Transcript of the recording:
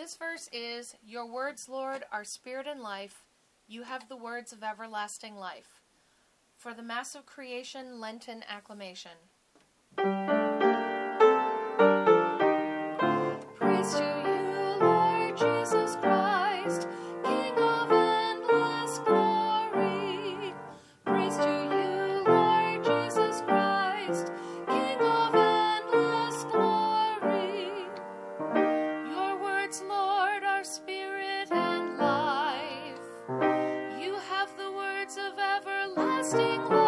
this verse is, "Your words, Lord, are spirit and life. You have the words of everlasting life." For the Mass of Creation Lenten Acclamation. Praise to you, Lord Jesus Christ, King of endless glory. Praise to you, Lord Jesus Christ, King of endless glory. Your words, Lord, are spirit and life. You have the words of everlasting life.